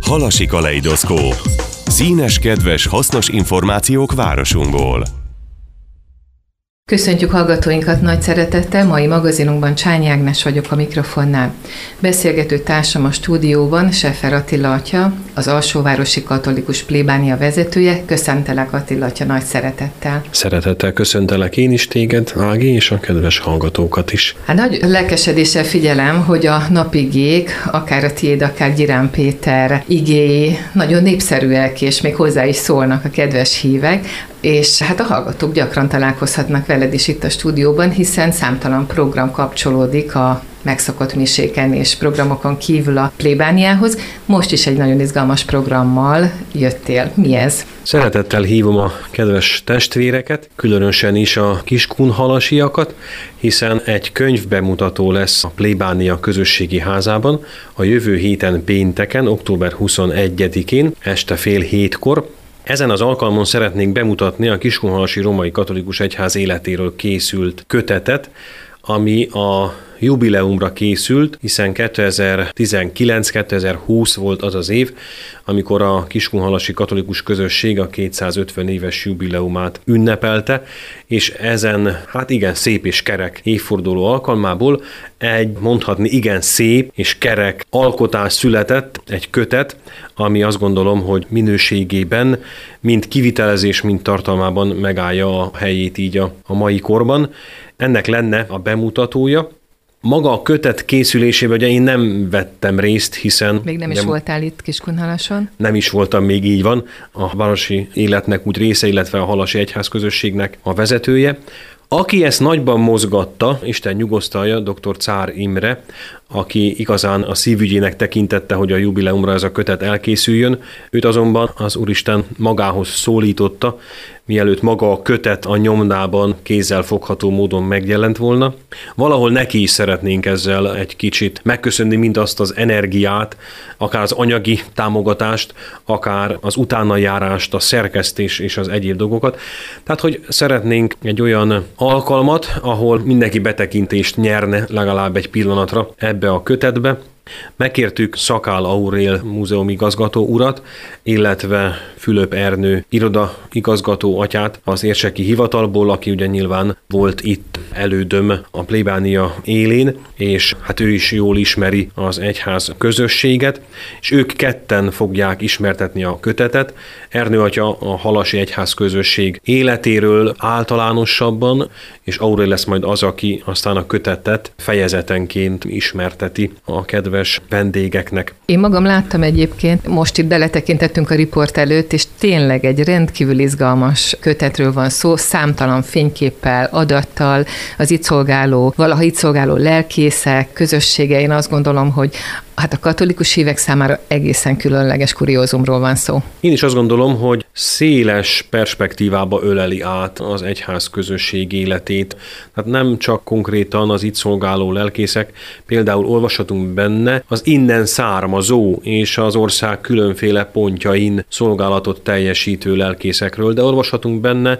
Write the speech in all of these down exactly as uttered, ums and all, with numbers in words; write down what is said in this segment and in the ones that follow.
Halasi kaleidoszkóp. Színes, kedves, hasznos információk városunkból. Köszöntjük hallgatóinkat nagy szeretettel, mai magazinunkban Csányi Ágnes vagyok a mikrofonnál. Beszélgető társam a stúdióban Scheffer Attila atya, az Alsóvárosi Katolikus Plébánia vezetője. Köszöntelek, Attila atya, nagy szeretettel. Szeretettel köszöntelek én is téged, Ági, és a kedves hallgatókat is. Hát nagy lelkesedéssel figyelem, hogy a napigék, akár a tiéd, akár Gyirán Péter igéi nagyon népszerűek, és még hozzá is szólnak a kedves hívek, és hát a hallgatók gyakran találkozhatnak veled is itt a stúdióban, hiszen számtalan program kapcsolódik a megszokott miséken és programokon kívül a plébániához. Most is egy nagyon izgalmas programmal jöttél. Mi ez? Szeretettel hívom a kedves testvéreket, különösen is a kiskunhalasiakat, hiszen egy könyvbemutató lesz a Plébánia közösségi házában a jövő héten pénteken, október huszonegyedikén, este fél hétkor. Ezen az alkalmon szeretnénk bemutatni a Kiskunhalasi Római Katolikus Egyház életéről készült kötetet, ami a jubileumra készült, hiszen kétezer-tizenkilenc kétezer-húsz volt az az év, amikor a Kiskunhalasi Katolikus Közösség a kétszázötven éves jubileumát ünnepelte, és ezen, hát igen, szép és kerek évforduló alkalmából egy, mondhatni, igen szép és kerek alkotás született, egy kötet, ami azt gondolom, hogy minőségében, mind kivitelezés, mind tartalmában megállja a helyét így a, a mai korban. Ennek lenne a bemutatója. Maga a kötet készülésében ugye én nem vettem részt, hiszen... Még nem is nem, voltál itt Kiskunhalason? Nem is voltam, még így van. A városi életnek úgy része, illetve a halasi egyház közösségnek a vezetője. Aki ezt nagyban mozgatta, Isten nyugosztalja, dr. Czár Imre, aki igazán a szívügyének tekintette, hogy a jubileumra ez a kötet elkészüljön, őt azonban az Úristen magához szólította, mielőtt maga a kötet a nyomdában kézzelfogható módon megjelent volna. Valahol neki is szeretnénk ezzel egy kicsit megköszönni mindazt az energiát, akár az anyagi támogatást, akár az utánajárást, a szerkesztés és az egyéb dolgokat. Tehát, hogy szeretnénk egy olyan alkalmat, ahol mindenki betekintést nyerne legalább egy pillanatra ebbe a kötetbe. Megkértük Szakál Aurél múzeumigazgató urat, illetve Fülöp Ernő iroda igazgató atyát az érseki hivatalból, aki ugye nyilván volt itt elődöm a plébánia élén, és hát ő is jól ismeri az egyház közösséget, és ők ketten fogják ismertetni a kötetet. Ernő atya a halasi egyház közösség életéről általánosabban, és Aurél lesz majd az, aki aztán a kötetet fejezetenként ismerteti a kedves vendégeknek. Én magam láttam egyébként, most itt beletekintettünk a riport előtt, és tényleg egy rendkívül izgalmas kötetről van szó, számtalan fényképpel, adattal, az itt szolgáló, valaha itt szolgáló lelkészek, közössége. Én azt gondolom, hogy hát a katolikus hívek számára egészen különleges kuriózumról van szó. Én is azt gondolom, hogy széles perspektívába öleli át az egyház közösség életét. Tehát nem csak konkrétan az itt szolgáló lelkészek, például olvashatunk benne az innen származó és az ország különféle pontjain szolgálatot teljesítő lelkészekről, de olvashatunk benne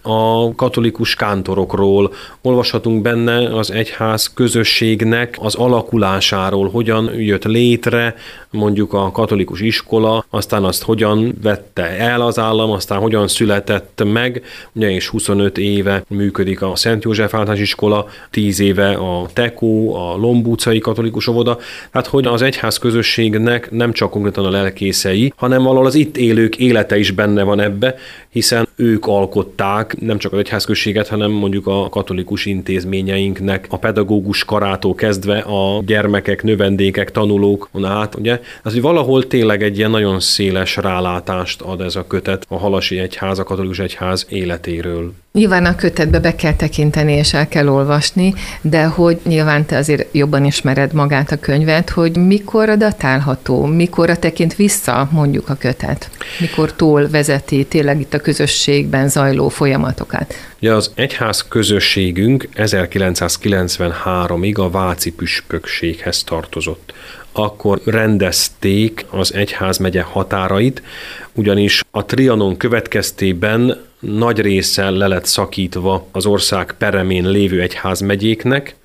a katolikus kántorokról, olvashatunk benne az egyház közösségnek az alakulásáról, hogyan jött létre, mondjuk a katolikus iskola, aztán azt hogyan vette el az állam, aztán hogyan született meg, ugye és huszonöt éve működik a Szent József általános iskola, tíz éve a Tekó, a Lombúcai katolikus óvoda, tehát hogy az egyház közösségnek nem csak konkrétan a lelkészei, hanem valahol az itt élők élete is benne van ebbe, hiszen ők alkották nem csak az egyházközséget, hanem mondjuk a katolikus intézményeinknek a pedagógus karától kezdve a gyermekek, növendékek, tanulókon át, ugye? Az, hogy valahol tényleg egy ilyen nagyon széles rálátást ad ez a kötet a halasi egyház, a katolikus egyház életéről. Nyilván a kötetbe be kell tekinteni és el kell olvasni, de hogy nyilván te azért jobban ismered magát a könyvet, hogy mikorra datálható, mikorra tekint vissza mondjuk a kötet, mikortól vezeti tényleg itt a közösségben zajló folyamatokat. Ugye az egyház közösségünk ezerkilencszázkilencvenháromig a váci püspökséghez tartozott. Akkor rendezték az egyházmegye határait, ugyanis a Trianon következtében nagy része le lett szakítva az ország peremén lévő egyházmegyéknek,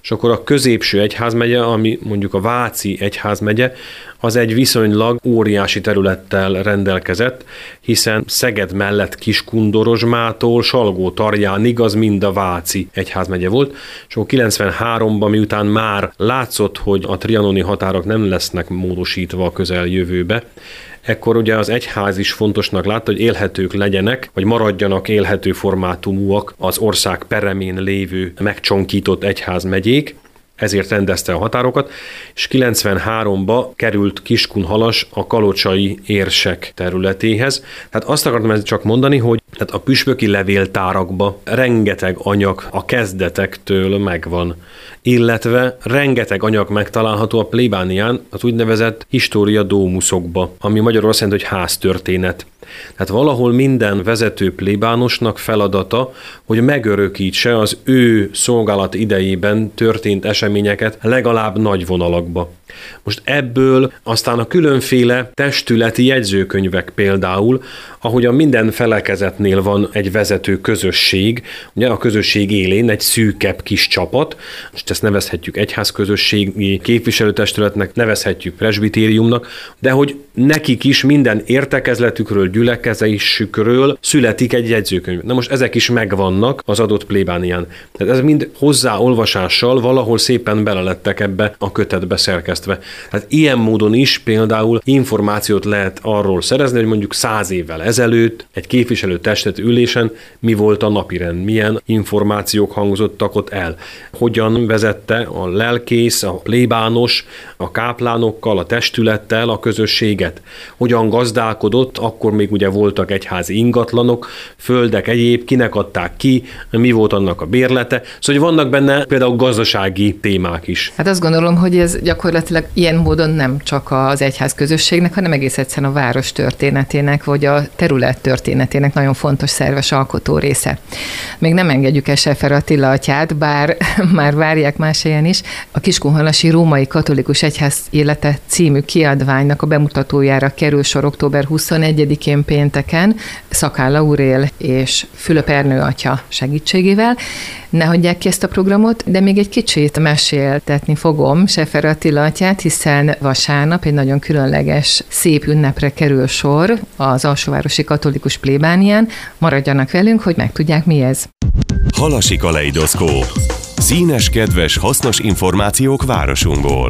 és akkor a középső egyházmegye, ami mondjuk a Váci egyházmegye, az egy viszonylag óriási területtel rendelkezett, hiszen Szeged mellett Kiskun-Dorozsmától Salgó-Tarjánig az mind a Váci egyházmegye volt, és akkor kilencvenháromban, miután már látszott, hogy a trianoni határok nem lesznek módosítva a közeljövőbe, ekkor ugye az egyház is fontosnak látta, hogy élhetők legyenek, vagy maradjanak élhető formátumúak az ország peremén lévő megcsonkított egyházmegyék, ezért rendezte a határokat, és kilencvenháromba került Kiskunhalas a kalocsai érsek területéhez. Tehát azt akartam csak mondani, hogy tehát a püspöki levéltárakba rengeteg anyag a kezdetektől megvan, illetve rengeteg anyag megtalálható a plébánián az úgynevezett Historia Domusokba, ami magyarul azt jelenti, hogy háztörténet. Tehát valahol minden vezető plébánosnak feladata, hogy megörökítse az ő szolgálat idejében történt eseményeket legalább nagy vonalakba. Most ebből aztán a különféle testületi jegyzőkönyvek például, ahogyan minden felekezetnél van egy vezető közösség, ugye a közösség élén egy szűkebb kis csapat, most ezt nevezhetjük egyházközösségi képviselőtestületnek, nevezhetjük presbitériumnak, de hogy nekik is minden értekezletükről, gyülekezésükről születik egy jegyzőkönyv. Na most ezek is megvannak az adott plébánián. Tehát ez mind hozzáolvasással valahol szépen belelettek ebbe a kötetbe szerkesztve. Tehát ilyen módon is például információt lehet arról szerezni, hogy mondjuk száz évvel ezelőtt egy képviselőtestület ülésen mi volt a napirend, milyen információk hangzottak ott el, hogyan vezette a lelkész, a plébános, a káplánokkal, a testülettel a közösséget, hogyan gazdálkodott, akkor még ugye voltak egyházi ingatlanok, földek egyéb, kinek adták ki, mi volt annak a bérlete, szóval vannak benne például gazdasági témák is. Hát azt gondolom, hogy ez gyakorlatilag ilyen módon nem csak az egyház közösségnek, hanem egész egyszerűen a város történetének, vagy a terület történetének nagyon fontos szerves alkotó része. Még nem engedjük el Scheffer Attila atyát, bár már várják más helyen is. A Kiskunhalasi Római Katolikus Egyház élete című kiadványnak a bemutatójára kerül sor október huszonegyedikén pénteken Szakál Aurél és Fülöp Ernő atya segítségével. Ne hagyják ki ezt a programot, de még egy kicsit meséltetni fogom Scheffer Attila atyát, hiszen vasárnap egy nagyon különleges, szép ünnepre kerül sor az Alsóvárosi Katolikus Plébánián. Maradjanak velünk, hogy megtudják, mi ez. Halasi kaleidoszkóp. Színes, kedves, hasznos információk városunkból.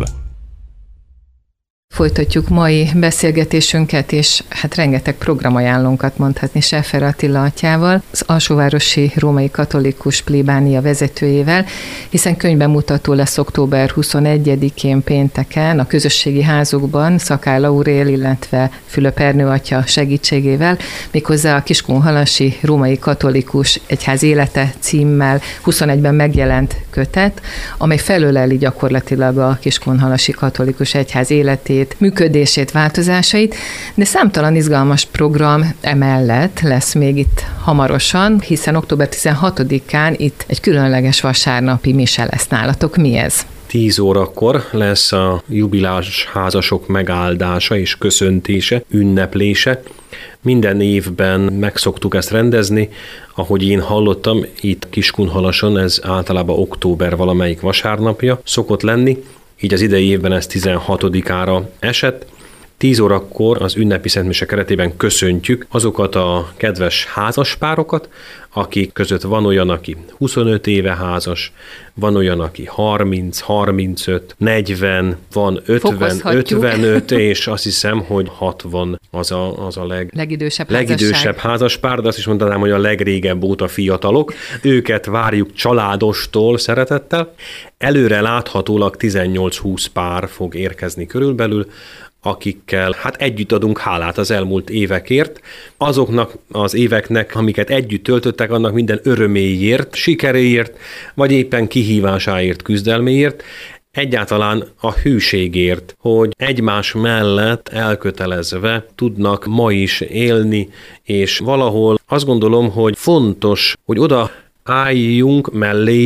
Folytatjuk mai beszélgetésünket, és hát rengeteg programajánlónkat mondhatni Scheffer Attila atyával, az Alsóvárosi Római Katolikus Plébánia vezetőjével, hiszen könyvbemutató lesz október huszonegyedikén pénteken a közösségi házukban Szakál Aurél, illetve Fülöp Ernő atya segítségével, méghozzá a Kiskunhalasi Római Katolikus Egyház élete címmel huszonegyben megjelent kötet, amely felöleli gyakorlatilag a Kiskunhalasi Katolikus Egyház életét, működését, változásait, de számtalan izgalmas program emellett lesz még itt hamarosan, hiszen október tizenhatodikán itt egy különleges vasárnapi mise lesz nálatok. Mi ez? tíz órakor lesz a jubileás házasok megáldása és köszöntése, ünneplése. Minden évben meg szoktuk ezt rendezni, ahogy én hallottam, itt Kiskunhalason ez általában október valamelyik vasárnapja szokott lenni, így az idei évben ez tizenhatodikára esett. tíz órakor az ünnepi szentmise keretében köszöntjük azokat a kedves házaspárokat, akik között van olyan, aki huszonöt éve házas, van olyan, aki harminc, harmincöt, negyven, van ötven, ötvenöt, és azt hiszem, hogy hatvan az a, az a leg, legidősebb, legidősebb házaspár, de azt is mondanám, hogy a legrégebb óta fiatalok. Őket várjuk családostól szeretettel. Előre láthatólag tizennyolc-húsz pár fog érkezni körülbelül, akikkel hát együtt adunk hálát az elmúlt évekért, azoknak az éveknek, amiket együtt töltöttek, annak minden öröméért, sikeréért, vagy éppen kihívásáért, küzdelméért, egyáltalán a hűségért, hogy egymás mellett elkötelezve tudnak ma is élni, és valahol azt gondolom, hogy fontos, hogy oda álljunk melléjük,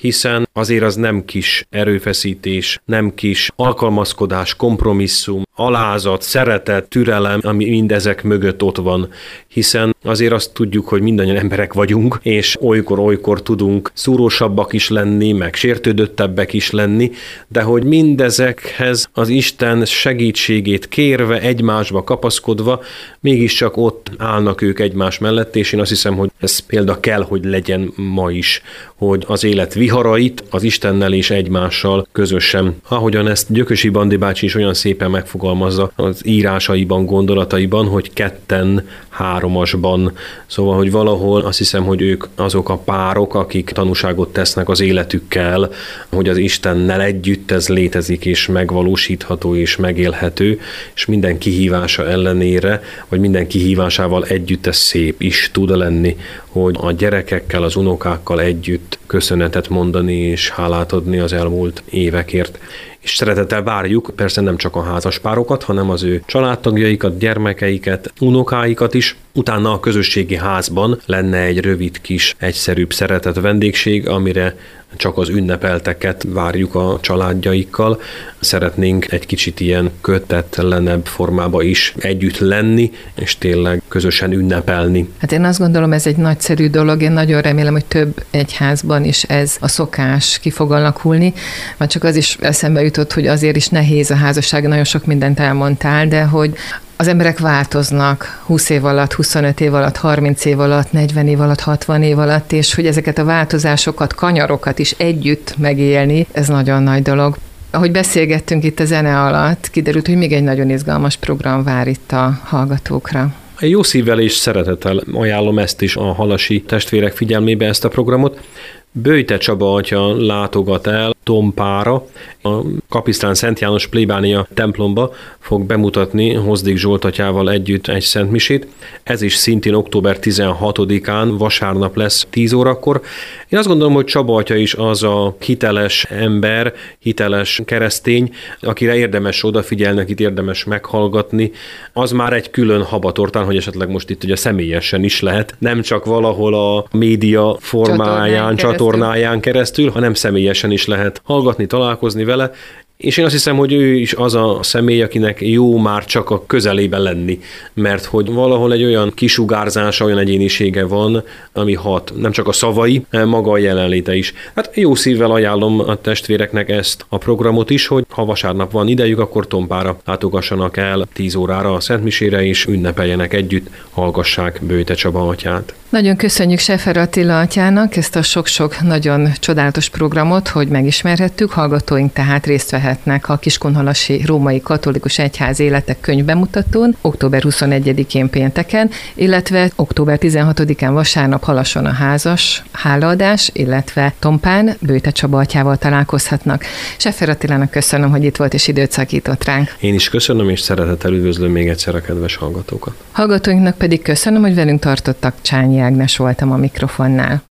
hiszen azért az nem kis erőfeszítés, nem kis alkalmazkodás, kompromisszum, alázat, szeretet, türelem, ami mindezek mögött ott van, hiszen azért azt tudjuk, hogy mindannyian emberek vagyunk, és olykor-olykor tudunk szúrósabbak is lenni, meg sértődöttebbek is lenni, de hogy mindezekhez az Isten segítségét kérve, egymásba kapaszkodva, mégiscsak ott állnak ők egymás mellett, és én azt hiszem, hogy ez példa kell, hogy legyen ma is, hogy az élet viharait az Istennel és egymással közösen. Ahogyan ezt Gyökösi Bandi bácsi is olyan szépen megfogalmazza az írásaiban, gondolataiban, hogy ketten, háromasban. Szóval, hogy valahol azt hiszem, hogy ők azok a párok, akik tanúságot tesznek az életükkel, hogy az Istennel együtt ez létezik, és megvalósítható, és megélhető, és minden kihívása ellenére, vagy minden kihívásával együtt ez szép is tud lenni, hogy a gyerekekkel, az unokákkal együtt köszönetet mondani, és hálát adni az elmúlt évekért. És szeretettel várjuk persze nem csak a házaspárokat, hanem az ő családtagjaikat, gyermekeiket, unokáikat is. Utána a közösségi házban lenne egy rövid kis, egyszerűbb szeretett vendégség, amire csak az ünnepelteket várjuk a családjaikkal. Szeretnénk egy kicsit ilyen kötetlenebb formába is együtt lenni, és tényleg közösen ünnepelni. Hát én azt gondolom, ez egy nagyszerű dolog, én nagyon remélem, hogy több egyházban is ez a szokás ki fog alakulni, mert csak az is eszembe jutott, hogy azért is nehéz a házasság, nagyon sok mindent elmondtál, de hogy az emberek változnak húsz év alatt, huszonöt év alatt, harminc év alatt, negyven év alatt, hatvan év alatt, és hogy ezeket a változásokat, kanyarokat is együtt megélni, ez nagyon nagy dolog. Ahogy beszélgettünk itt a zene alatt, kiderült, hogy még egy nagyon izgalmas program vár itt a hallgatókra. Jó szívvel és szeretettel ajánlom ezt is a halasi testvérek figyelmébe, ezt a programot. Böjte Csaba atya látogat el Tompára, a Kapisztrán Szent János plébánia templomba fog bemutatni Hozdik Zsolt atyával együtt egy szentmisét. Ez is szintén október tizenhatodikán, vasárnap lesz tíz órakor. Én azt gondolom, hogy Csaba atya is az a hiteles ember, hiteles keresztény, akire érdemes odafigyelni, akit érdemes meghallgatni. Az már egy külön habatortán, hogy esetleg most itt ugye személyesen is lehet, nem csak valahol a média formáján, csatornáján keresztül, hanem személyesen is lehet hallgatni, találkozni vele, és én azt hiszem, hogy ő is az a személy, akinek jó már csak a közelében lenni, mert hogy valahol egy olyan kisugárzása, olyan egyénisége van, ami hat. Nem csak a szavai, maga a jelenléte is. Hát jó szívvel ajánlom a testvéreknek ezt a programot is, hogy ha vasárnap van idejük, akkor Tompára látogassanak el tíz órára a szentmisére, és ünnepeljenek együtt, hallgassák Böjte Csaba atyát. Nagyon köszönjük Scheffer Attila atyának ezt a sok-sok nagyon csodálatos programot, hogy megismerhettük, hallgatóink tehát részt vehetnek a Kiskunhalasi Római Katolikus Egyház Életek könyvbemutatón, október huszonegyedikén pénteken, illetve október tizenhatodikán vasárnap Halason a házas hálaadás, illetve Tompán Böjte Csaba atyával találkozhatnak. Scheffer Attilának köszönöm, hogy itt volt és időt szakított ránk. Én is köszönöm, és szeretettel üdvözlöm még egyszer a kedves hallgatókat. Hallgatóinknak pedig köszönöm, hogy velünk tartottak. Csányi Ágnes voltam a mikrofonnál.